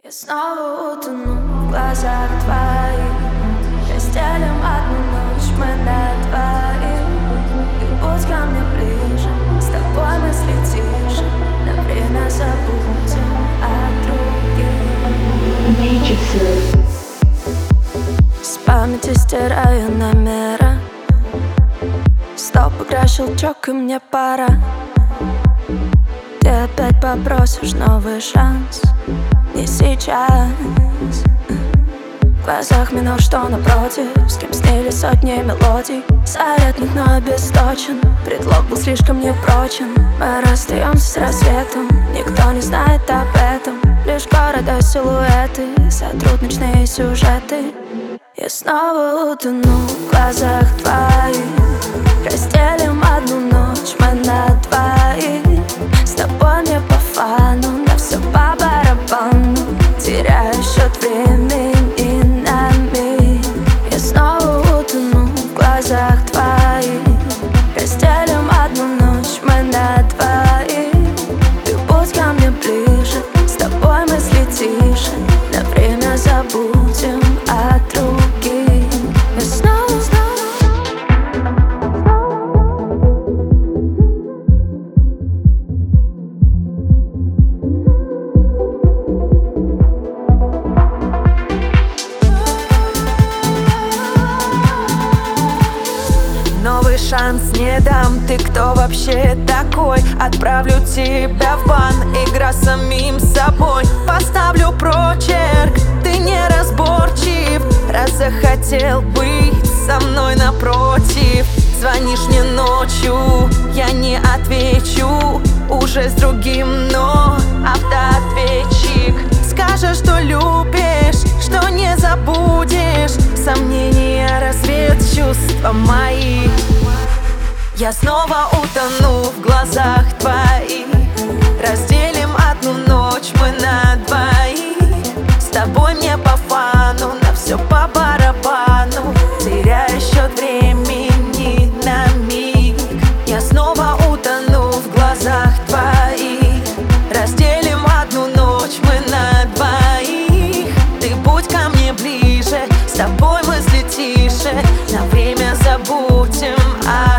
Я снова утону в глазах твоих. Разделим одну ночь мы на двоих. И будь ко мне ближе, с тобой мысли тише. На время забудем о других. С памяти стираю номера. Стоп, игра, щелчок, и мне пора. Ты опять попросишь новый шанс. Не сейчас. В глазах минор, что напротив. С кем снили сотни мелодий. Зарядник, но обесточен. Предлог был слишком непрочен. Мы расстаемся с рассветом. Никто не знает об этом. Лишь города силуэты сотрут ночные сюжеты. Я снова утону в глазах твоих. Разделим одну ночь мы на двоих. С тобой мне по фану, на все по барабану. Теряю счет времени на миг. Я снова утону в глазах твоих. Разделим одну ночь мы на двоих. Ты будь ко мне ближе, с тобой мысли тише. На время забудем о других. Я снова новый шанс не дам, ты кто вообще такой? Отправлю тебя в бан, игра с самим собой. Поставлю прочерк, ты неразборчив. Раз захотел быть со мной напротив. Звонишь мне ночью, я не отвечу. Уже с другим, но автоответчик. Скажешь, что любишь, что не забудешь. Сомнения развеют чувства мои. Я снова утону в глазах твоих. Разделим одну ночь мы на двоих. С тобой мне по фану, на все по барабану. Теряю счет времени на миг. Я снова утону в глазах твоих. Разделим одну ночь мы на двоих. Ты будь ко мне ближе, с тобой мысли тише. На время забудем о